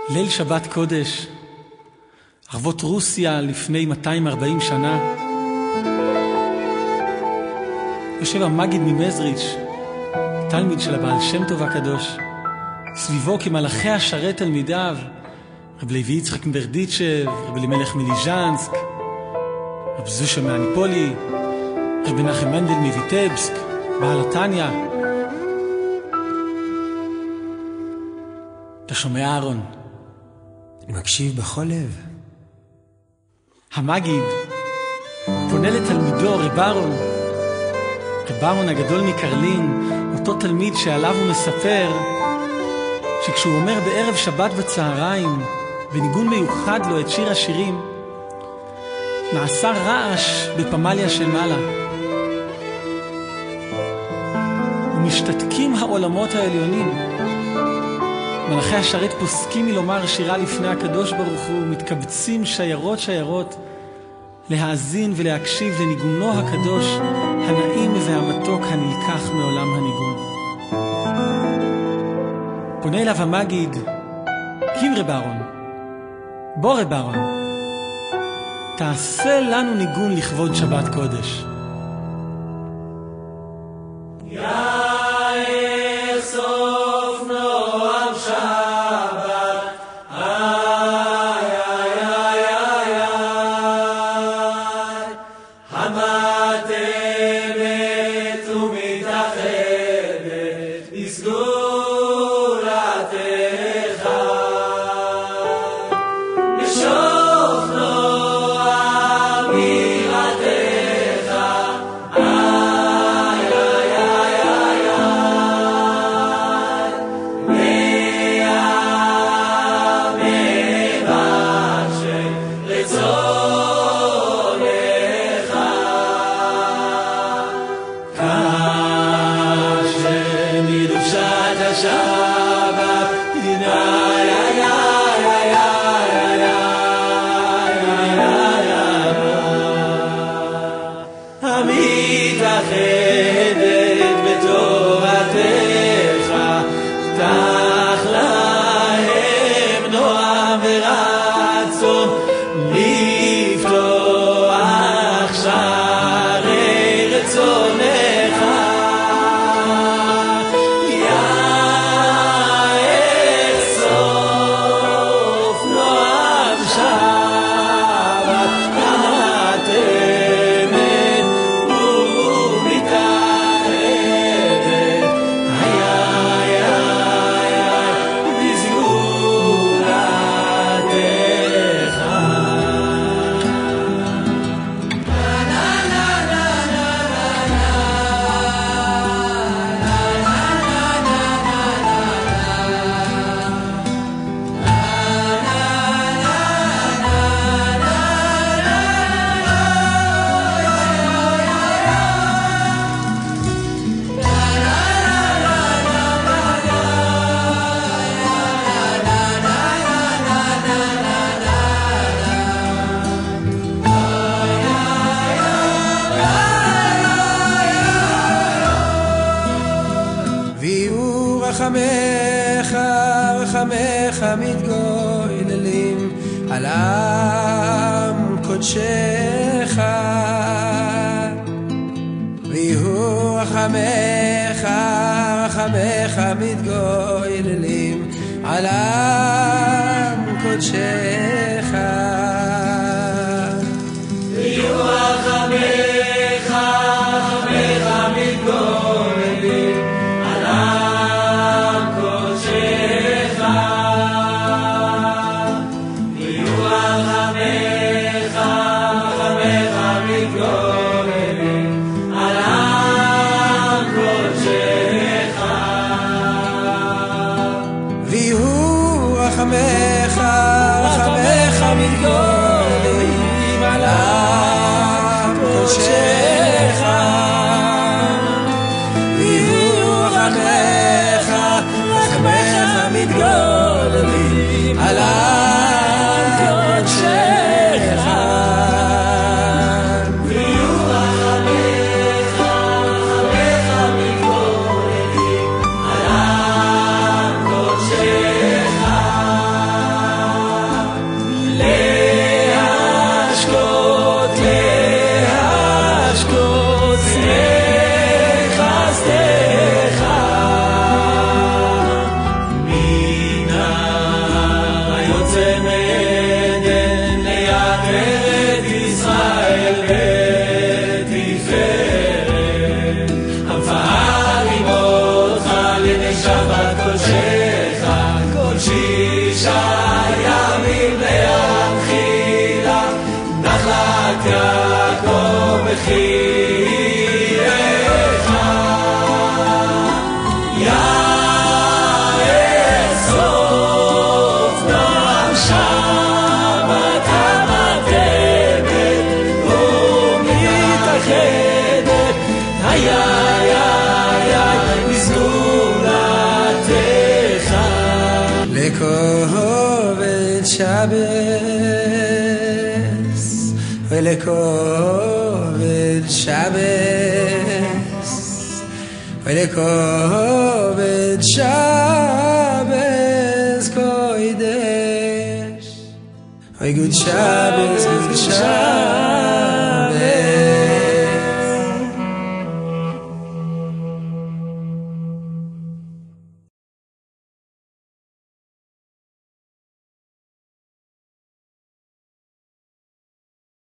ליל שבת קודש, ערבות רוסיה לפני 240 שנה. יושב המגיד ממזריץ', תלמיד של הבעל שם טוב הקדוש, סביבו כמלאכי השרת תלמידיו, רב לוי יצחק מברדיצ'ב, רב אלימלך מליז'נסק, רב זושה מהניפולי, רב מנחם מנדל מויטבסק, בעל התניא. אתה שומע אהרון? אני מקשיב בכל לב. המגיד פונה לתלמידו רב אהרון הגדול מקרלין, אותו תלמיד שעליו הוא מספר שכשהוא אומר בערב שבת בצהריים בניגון מיוחד לו את שיר השירים, נעשה רעש בפמליה של מעלה ומשתתקים העולמות העליונים. מלאכי השרת פוסקים מלומר שירה לפני הקדוש ברוך הוא, מתקבצים שיירות להאזין ולהקשיב לניגונו הקדוש הנעים והמתוק הנלקח מעולם הניגון. פונה אליו המגיד, קים רב אהרון, בוא רב אהרון, תעשה לנו ניגון לכבוד שבת קודש. רחמך מתגוללים על עם קודשך, ויהיו רחמך מתגוללים על עם קודשך, ויהיו רחמך מתגוללים על עם קודשך, ויהיו רחמך מתגוללים על עם קודשך, ויהיו רחמך מתגוללים על עם קודשך. ay ay ay ay mizmuratecha lekoved Shabbos lekoved Shabbos lekoved Shabbos kodesh. Good Shabbos, good Shabbos.